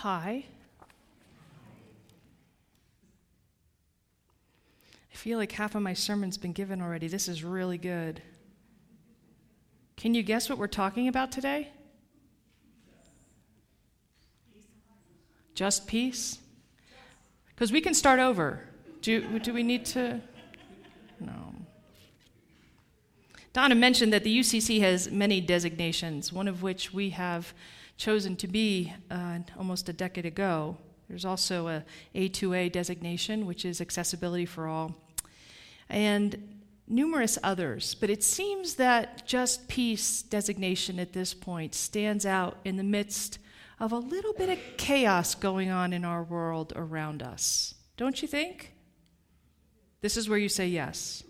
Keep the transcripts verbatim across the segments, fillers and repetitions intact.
Hi. I feel like half of my sermon's been given already. This is really good. Can you guess what we're talking about today? Just peace? Because we can start over. Do, do we need to? No. Donna mentioned that the U C C has many designations, one of which we have chosen to be uh, almost a decade ago. There's also a A two A designation, which is accessibility for all, and numerous others. But it seems that Just Peace designation at this point stands out in the midst of a little bit of chaos going on in our world around us. Don't you think? This is where you say yes.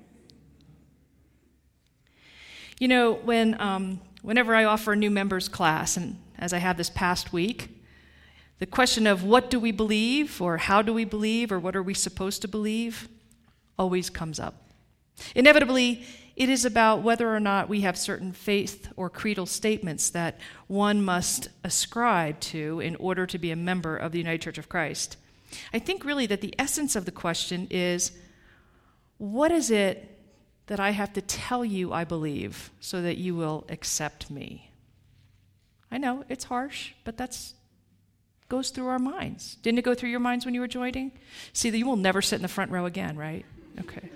You know, when um, whenever I offer a new members class, and as I have this past week, the question of what do we believe, or how do we believe, or what are we supposed to believe, always comes up. Inevitably, it is about whether or not we have certain faith or creedal statements that one must ascribe to in order to be a member of the United Church of Christ. I think really that the essence of the question is, what is it that I have to tell you I believe so that you will accept me? I know, it's harsh, but that's goes through our minds. Didn't it go through your minds when you were joining? See, that you will never sit in the front row again, right? Okay.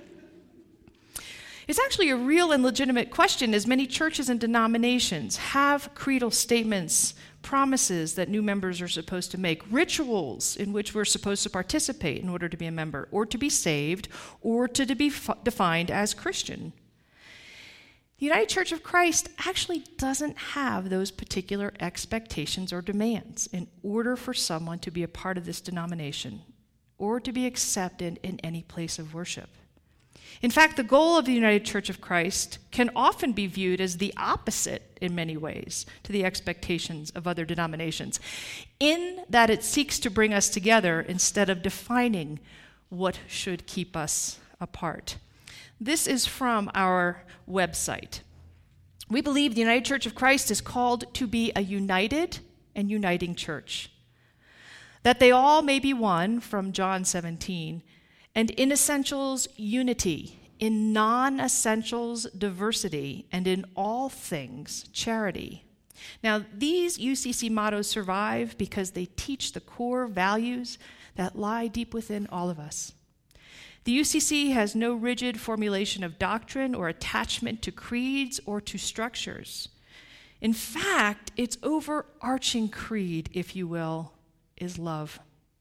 It's actually a real and legitimate question, as many churches and denominations have creedal statements, promises that new members are supposed to make, rituals in which we're supposed to participate in order to be a member, or to be saved, or to be f- defined as Christian. The United Church of Christ actually doesn't have those particular expectations or demands in order for someone to be a part of this denomination or to be accepted in any place of worship. In fact, the goal of the United Church of Christ can often be viewed as the opposite in many ways to the expectations of other denominations, in that it seeks to bring us together instead of defining what should keep us apart. This is from our website. We believe the United Church of Christ is called to be a united and uniting church, that they all may be one, from John seventeen, and in essentials, unity, in non-essentials, diversity, and in all things, charity. Now, these U C C mottos survive because they teach the core values that lie deep within all of us. The U C C has no rigid formulation of doctrine or attachment to creeds or to structures. In fact, its overarching creed, if you will, is love.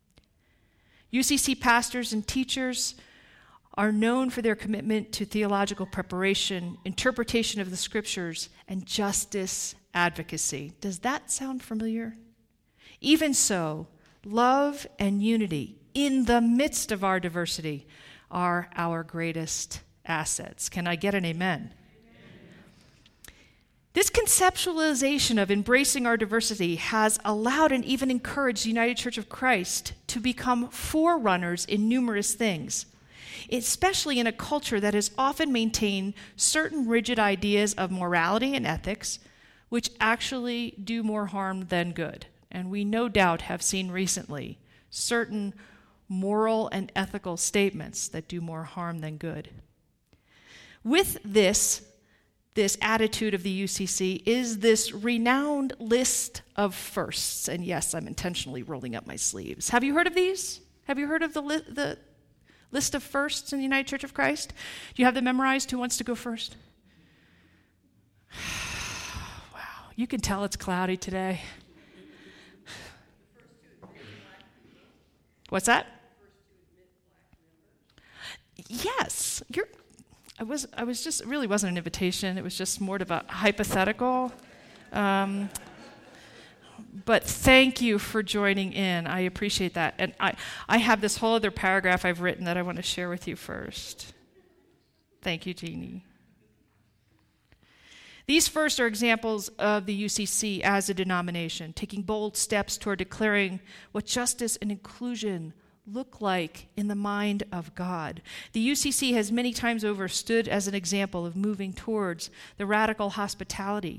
U C C pastors and teachers are known for their commitment to theological preparation, interpretation of the scriptures, and justice advocacy. Does that sound familiar? Even so, love and unity in the midst of our diversity are our greatest assets. Can I get an amen? This conceptualization of embracing our diversity has allowed and even encouraged the United Church of Christ to become forerunners in numerous things, especially in a culture that has often maintained certain rigid ideas of morality and ethics, which actually do more harm than good. And we no doubt have seen recently certain moral and ethical statements that do more harm than good. With this, This attitude of the U C C is this renowned list of firsts. And yes, I'm intentionally rolling up my sleeves. Have you heard of these? Have you heard of the, li- the list of firsts in the United Church of Christ? Do you have them memorized? Who wants to go first? Wow, you can tell it's cloudy today. What's that? Yes, you're... I was I was just, it really wasn't an invitation. It was just more of a hypothetical. Um, but thank you for joining in. I appreciate that. And I, I have this whole other paragraph I've written that I want to share with you first. Thank you, Jeannie. These first are examples of the U C C as a denomination, taking bold steps toward declaring what justice and inclusion look like in the mind of God. The U C C has many times over stood as an example of moving towards the radical hospitality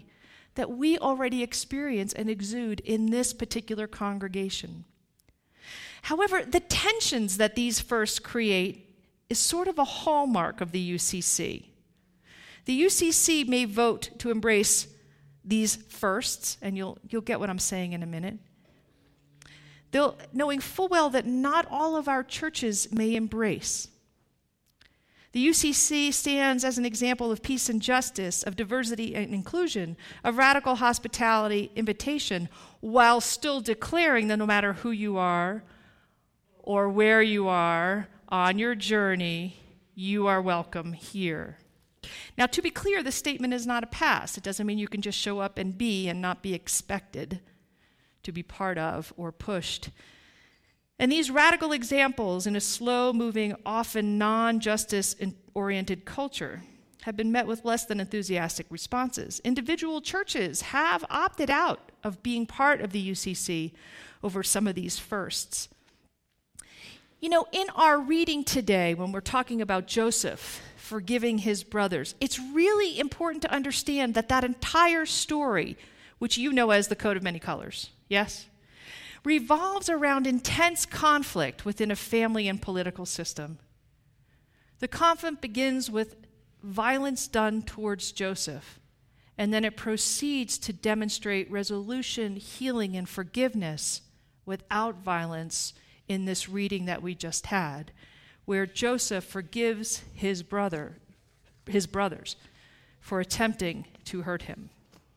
that we already experience and exude in this particular congregation. However, the tensions that these firsts create is sort of a hallmark of the U C C. The U C C may vote to embrace these firsts, and you'll, you'll get what I'm saying in a minute, They'll, knowing full well that not all of our churches may embrace. The U C C stands as an example of peace and justice, of diversity and inclusion, of radical hospitality, invitation, while still declaring that no matter who you are or where you are on your journey, you are welcome here. Now, to be clear, this statement is not a pass. It doesn't mean you can just show up and be and not be expected to be part of or pushed. And these radical examples in a slow-moving, often non-justice-oriented culture have been met with less than enthusiastic responses. Individual churches have opted out of being part of the U C C over some of these firsts. You know, in our reading today, when we're talking about Joseph forgiving his brothers, it's really important to understand that that entire story, which you know as the coat of many colors, yes, revolves around intense conflict within a family and political system. The conflict begins with violence done towards Joseph, and then it proceeds to demonstrate resolution, healing, and forgiveness without violence in this reading that we just had, where Joseph forgives his brother, his brothers for attempting to hurt him.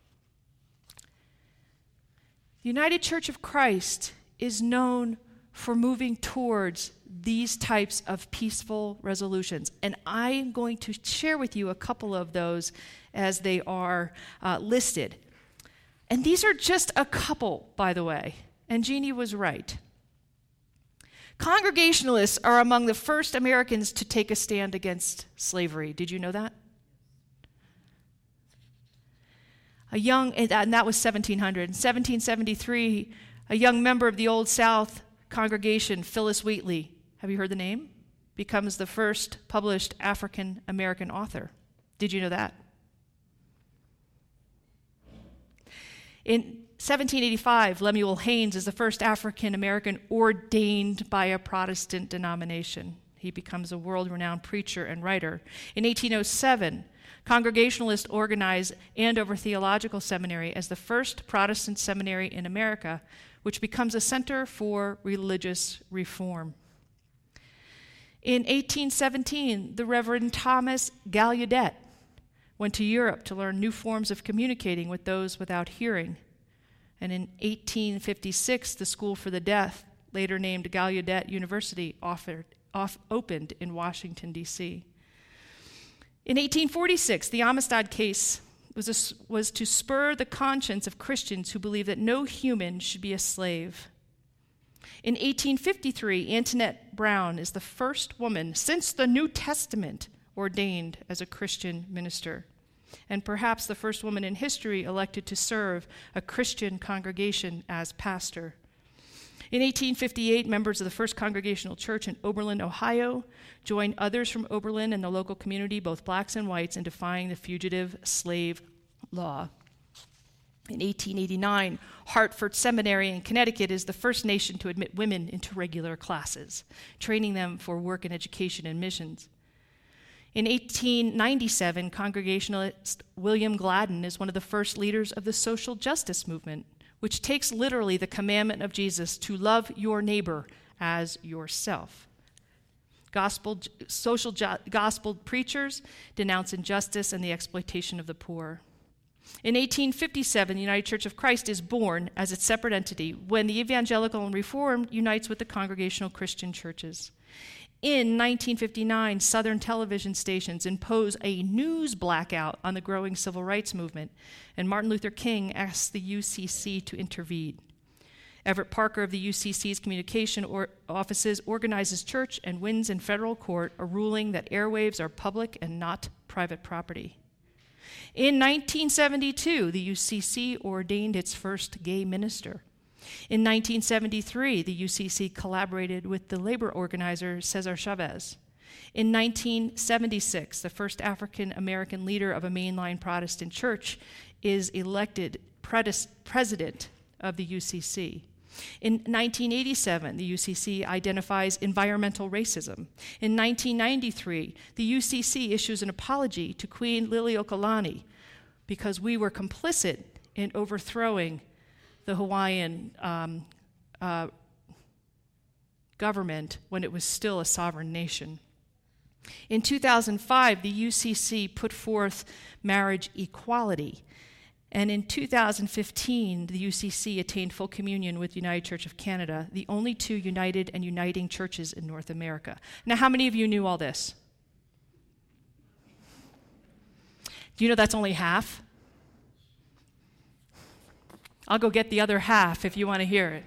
The United Church of Christ is known for moving towards these types of peaceful resolutions. And I am going to share with you a couple of those as they are uh, listed. And these are just a couple, by the way. And Jeannie was right. Congregationalists are among the first Americans to take a stand against slavery. Did you know that? A young, and that was seventeen hundred. In seventeen seventy-three, a young member of the Old South congregation, Phyllis Wheatley, have you heard the name? Becomes the first published African American author. Did you know that? In seventeen eighty-five, Lemuel Haynes is the first African American ordained by a Protestant denomination. He becomes a world-renowned preacher and writer. In eighteen oh seven, Congregationalists organize Andover Theological Seminary as the first Protestant seminary in America, which becomes a center for religious reform. In eighteen seventeen, the Reverend Thomas Gallaudet went to Europe to learn new forms of communicating with those without hearing. And in eighteen fifty-six, the School for the Deaf, later named Gallaudet University, offered, off, opened in Washington, D C In eighteen forty-six, the Amistad case was, a, was to spur the conscience of Christians who believed that no human should be a slave. In eighteen fifty-three, Antoinette Brown is the first woman since the New Testament ordained as a Christian minister, and perhaps the first woman in history elected to serve a Christian congregation as pastor. In eighteen fifty-eight, members of the First Congregational Church in Oberlin, Ohio, joined others from Oberlin and the local community, both blacks and whites, in defying the fugitive slave law. In eighteen eighty-nine, Hartford Seminary in Connecticut is the first nation to admit women into regular classes, training them for work in education and missions. In eighteen ninety-seven, Congregationalist William Gladden is one of the first leaders of the social justice movement, which takes literally the commandment of Jesus to love your neighbor as yourself. Gospel, social jo- gospel preachers denounce injustice and the exploitation of the poor. In eighteen fifty-seven, the United Church of Christ is born as its separate entity when the Evangelical and Reformed unites with the Congregational Christian churches. In nineteen fifty-nine, Southern television stations impose a news blackout on the growing civil rights movement, and Martin Luther King asks the U C C to intervene. Everett Parker of the U C C's communication or offices organizes church and wins in federal court a ruling that airwaves are public and not private property. In nineteen seventy-two, the U C C ordained its first gay minister. In nineteen seventy-three, the U C C collaborated with the labor organizer Cesar Chavez. In nineteen seventy-six, the first African American leader of a mainline Protestant church is elected pres- president of the U C C. In nineteen eighty-seven, the U C C identifies environmental racism. In nineteen ninety-three, the U C C issues an apology to Queen Liliuokalani because we were complicit in overthrowing the Hawaiian um, uh, government when it was still a sovereign nation. In two thousand five, the U C C put forth marriage equality. And in two thousand fifteen, the U C C attained full communion with United Church of Canada, the only two united and uniting churches in North America. Now, how many of you knew all this? Do you know that's only half? I'll go get the other half if you want to hear it.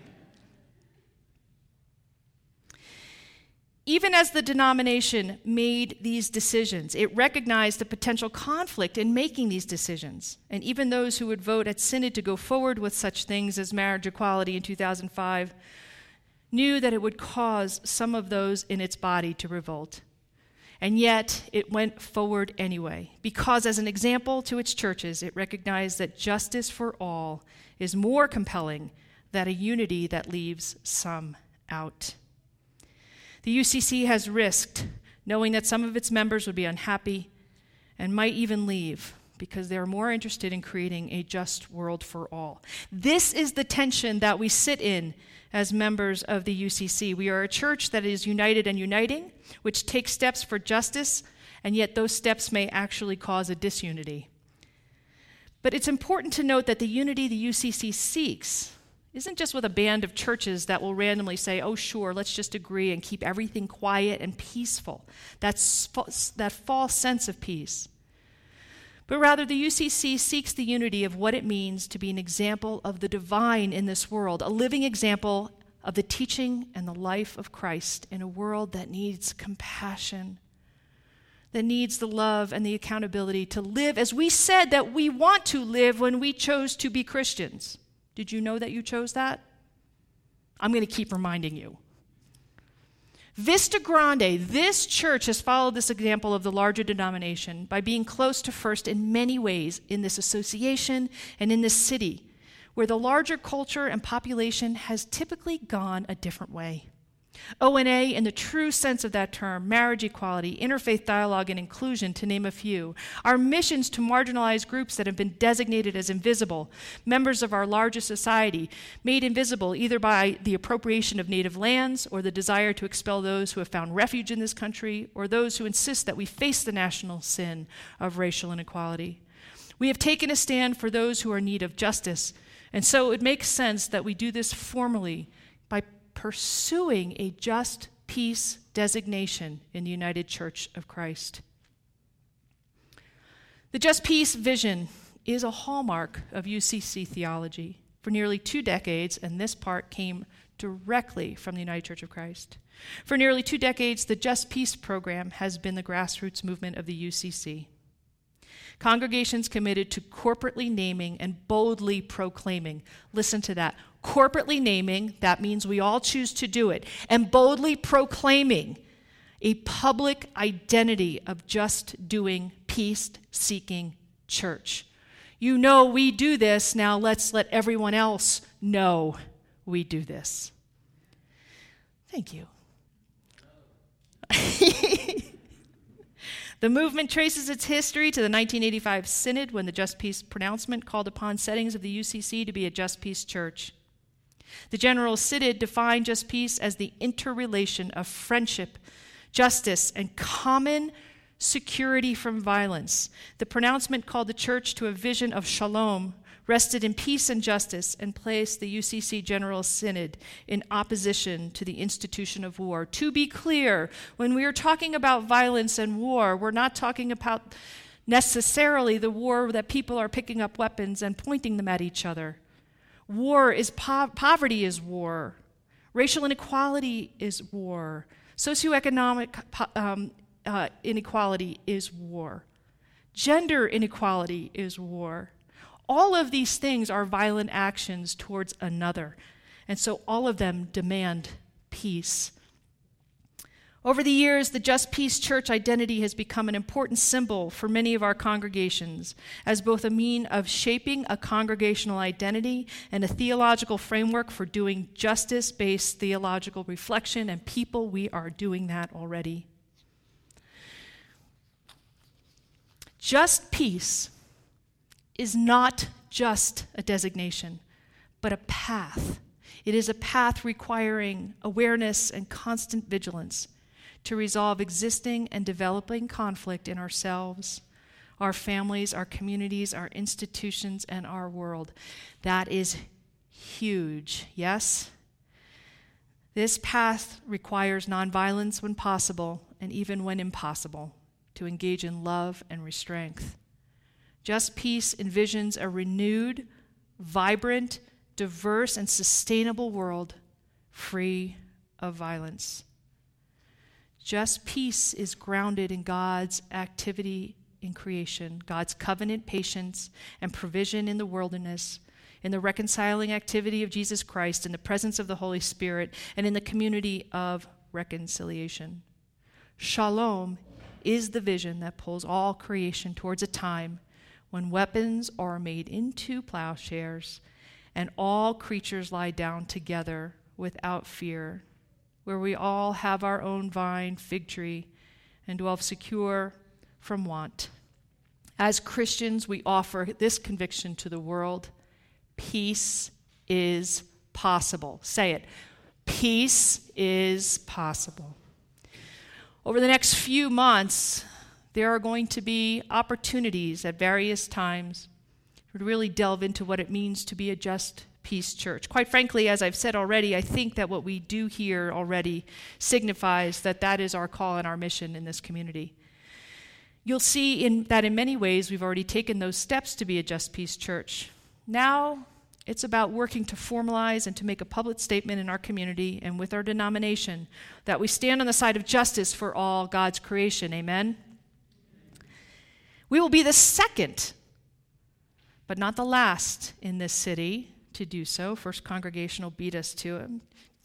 Even as the denomination made these decisions, it recognized the potential conflict in making these decisions. And even those who would vote at Synod to go forward with such things as marriage equality in two thousand five knew that it would cause some of those in its body to revolt. And yet, it went forward anyway, because as an example to its churches, it recognized that justice for all is more compelling than a unity that leaves some out. The U C C has risked knowing that some of its members would be unhappy and might even leave because they are more interested in creating a just world for all. This is the tension that we sit in as members of the U C C. We are a church that is united and uniting, which takes steps for justice, and yet those steps may actually cause a disunity. But it's important to note that the unity the U C C seeks isn't just with a band of churches that will randomly say, oh, sure, let's just agree and keep everything quiet and peaceful. That's that false sense of peace. But rather, the U C C seeks the unity of what it means to be an example of the divine in this world, a living example of the teaching and the life of Christ in a world that needs compassion, that needs the love and the accountability to live as we said that we want to live when we chose to be Christians. Did you know that you chose that? I'm going to keep reminding you. Vista Grande, this church has followed this example of the larger denomination by being close to First in many ways in this association and in this city, where the larger culture and population has typically gone a different way. O N A, in the true sense of that term, marriage equality, interfaith dialogue, and inclusion, to name a few, are missions to marginalized groups that have been designated as invisible, members of our largest society, made invisible either by the appropriation of native lands or the desire to expel those who have found refuge in this country or those who insist that we face the national sin of racial inequality. We have taken a stand for those who are in need of justice, and so it makes sense that we do this formally by pursuing a just peace designation in the United Church of Christ. The just peace vision is a hallmark of U C C theology for nearly two decades, and this part came directly from the United Church of Christ. For nearly two decades, the Just Peace program has been the grassroots movement of the U C C. Congregations committed to corporately naming and boldly proclaiming. Listen to that. Corporately naming, that means we all choose to do it, and boldly proclaiming a public identity of just doing peace-seeking church. You know we do this, now let's let everyone else know we do this. Thank you. The movement traces its history to the nineteen eighty-five Synod, when the Just Peace pronouncement called upon settings of the U C C to be a just peace church. The General Synod defined just peace as the interrelation of friendship, justice, and common security from violence. The pronouncement called the church to a vision of shalom, rested in peace and justice, and placed the U C C General Synod in opposition to the institution of war. To be clear, when we are talking about violence and war, we're not talking about necessarily the war that people are picking up weapons and pointing them at each other. War is po- poverty is war. Racial inequality is war. Socioeconomic um, uh, inequality is war. Gender inequality is war. All of these things are violent actions towards another, and so all of them demand peace. Over the years, the Just Peace Church identity has become an important symbol for many of our congregations as both a mean of shaping a congregational identity and a theological framework for doing justice-based theological reflection, and people, we are doing that already. Just peace is not just a designation, but a path. It is a path requiring awareness and constant vigilance to resolve existing and developing conflict in ourselves, our families, our communities, our institutions, and our world. That is huge, yes? This path requires nonviolence when possible, and even when impossible, to engage in love and restraint. Just Peace envisions a renewed, vibrant, diverse, and sustainable world free of violence. Just Peace is grounded in God's activity in creation, God's covenant patience and provision in the wilderness, in the reconciling activity of Jesus Christ, in the presence of the Holy Spirit, and in the community of reconciliation. Shalom is the vision that pulls all creation towards a time when weapons are made into plowshares and all creatures lie down together without fear, where we all have our own vine, fig tree, and dwell secure from want. As Christians, we offer this conviction to the world: peace is possible. Say it. Peace is possible. Over the next few months, there are going to be opportunities at various times to really delve into what it means to be a Just Peace Church. Quite frankly, as I've said already, I think that what we do here already signifies that that is our call and our mission in this community. You'll see in, that in many ways we've already taken those steps to be a Just Peace Church. Now it's about working to formalize and to make a public statement in our community and with our denomination that we stand on the side of justice for all God's creation. Amen? We will be the second, but not the last in this city to do so. First Congregational beat us to it.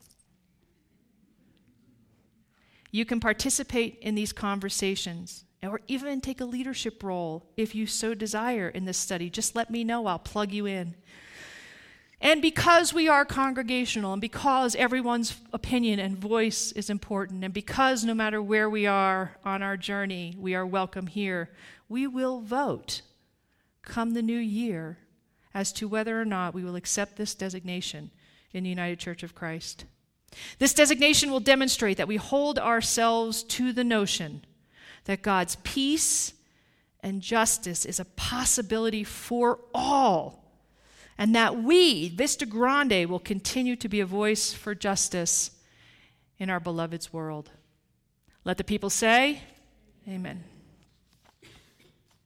You can participate in these conversations or even take a leadership role if you so desire in this study. Just let me know. I'll plug you in. And because we are congregational, and because everyone's opinion and voice is important, and because no matter where we are on our journey, we are welcome here, we will vote come the new year as to whether or not we will accept this designation in the United Church of Christ. This designation will demonstrate that we hold ourselves to the notion that God's peace and justice is a possibility for all, and that we, Vista Grande, will continue to be a voice for justice in our beloved's world. Let the people say, amen.